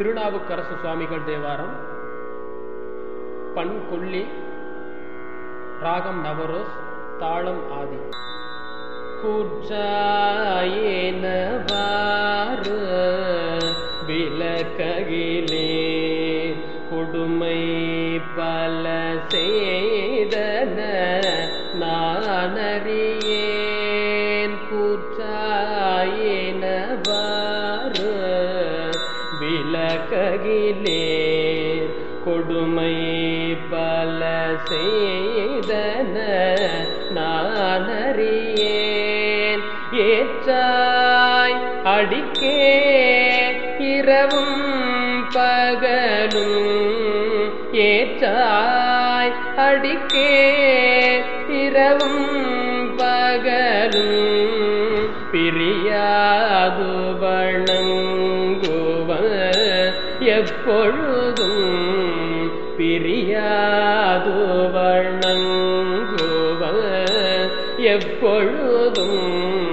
திருநாவுக்கரசு சுவாமிகள் தேவாரம். பண் கொல்லி, ராகம் நவரோஸ், தாளம் ஆதி. கூற்றாயினவாறு விலக்ககிலே கொடுமை பல செய்தன நானறியேன். கூற்றாயினவாறு விலக்ககிலே கொடுமை பல செய்தன நானறியேன். ஏற்றாய் அடிக்கே இரவும் பகலும், ஏற்றாய் அடிக்கே இரவும் பகலும் பிரியாது வணங்குவன் எப்பொழுதும், பிரியாது வணங்குவன் எப்பொழுதும்.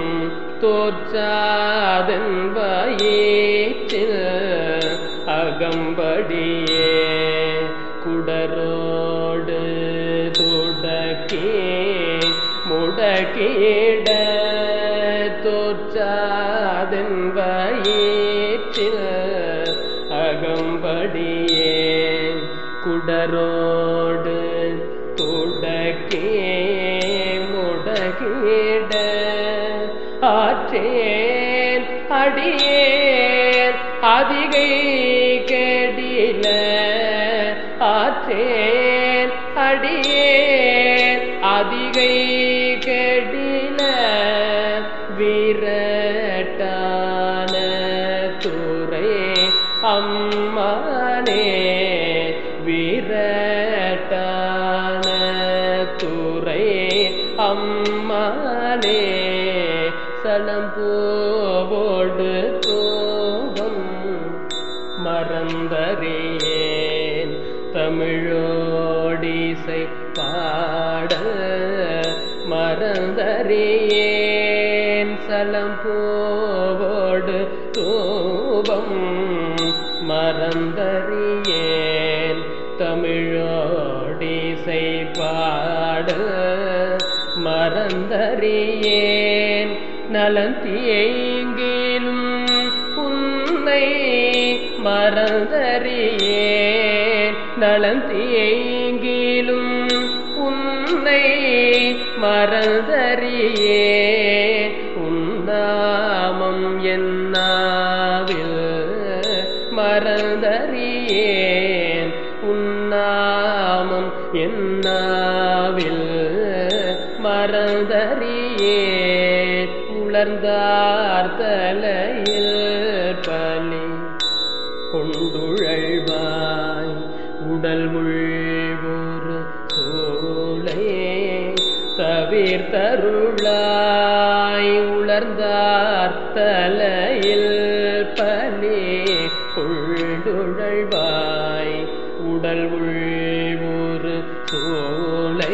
தோற்றாதன் வயிற்றில் அகம்படியே குடரோடு துடக்கி முடக்கிட, தோற்றாதன் வயிற்றில் அகம்படியே குடரோடு துடக்கி முடக்கிட. ஆற்றேன் அடியேன் அதிகை கெடில, ஆற்றேன் அடியேன் அதிகை கெடில. வீரட்டான துறை அம்மானே, வீரட்டான துறை அம்மானே. சலம்பூவோடு கோபம் மறந்தறியேன் தமிழோடிசை பாட மறந்தறியேன். சலம்பூவோடு கோபம் மறந்தறியேன் தமிழோடிசை பாட மறந்தறியேன். நலந்தீங்கிலும் உன்னை மறந்தறியேன், நலந்தீங்கிலும் உன்னை மறந்தறியேன். உன்னாமம் என்னாவில் மறந்தறியேன், உன்னாமம் என்னாவில் மறந்தறியேன். உலர்ந்தார் தலையில் பலி கொண்டுழல்வாய் உடல் உள்வொரு சூளை தவிர்த்தருளாய். உலர்ந்தார் தலையில் பலி கொண்டுழல்வாய் உடல் உள்வொரு சூளை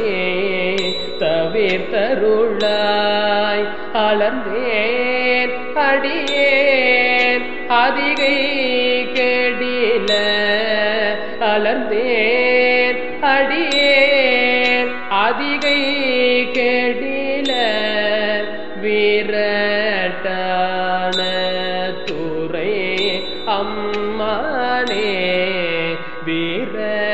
தவிர்த்தருளாய். அலர்ந்தேன் அடியேன் அதிகை கெடில, அலர்ந்தேன் அடியேன் அதிகை கெடில. வீரட்டான துறை அம்மானே, வீர